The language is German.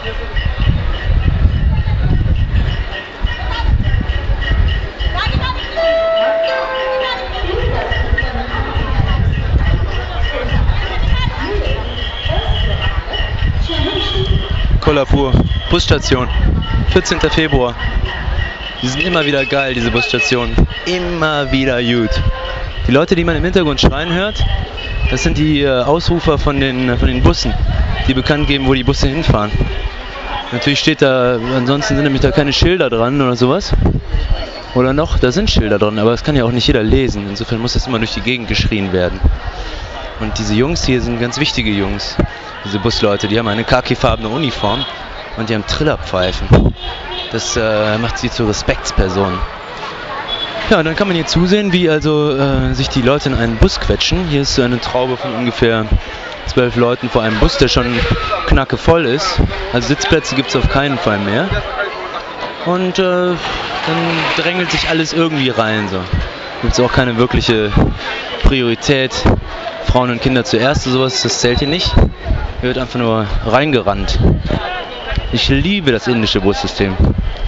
Kolhapur, Busstation, 14. Februar. Die sind immer wieder geil, diese Busstationen. Immer wieder gut. Die Leute, die man im Hintergrund schreien hört, das sind die Ausrufer von den Bussen, die bekannt geben, wo die Busse hinfahren. Natürlich steht da, ansonsten sind nämlich da keine Schilder dran oder sowas. Oder noch, da sind Schilder dran, aber das kann ja auch nicht jeder lesen. Insofern muss das immer durch die Gegend geschrien werden. Und diese Jungs hier sind ganz wichtige Jungs. Diese Busleute, die haben eine khakifarbene Uniform und die haben Trillerpfeifen. Das macht sie zu Respektspersonen. Ja, und dann kann man hier zusehen, wie also sich die Leute in einen Bus quetschen. Hier ist so eine Traube von ungefähr 12 Leuten vor einem Bus, der schon knackevoll ist. Also Sitzplätze gibt es auf keinen Fall mehr. Und dann drängelt sich alles irgendwie rein. So. Gibt es auch keine wirkliche Priorität. Frauen und Kinder zuerst, sowas, das zählt hier nicht. Hier wird einfach nur reingerannt. Ich liebe das indische Bussystem.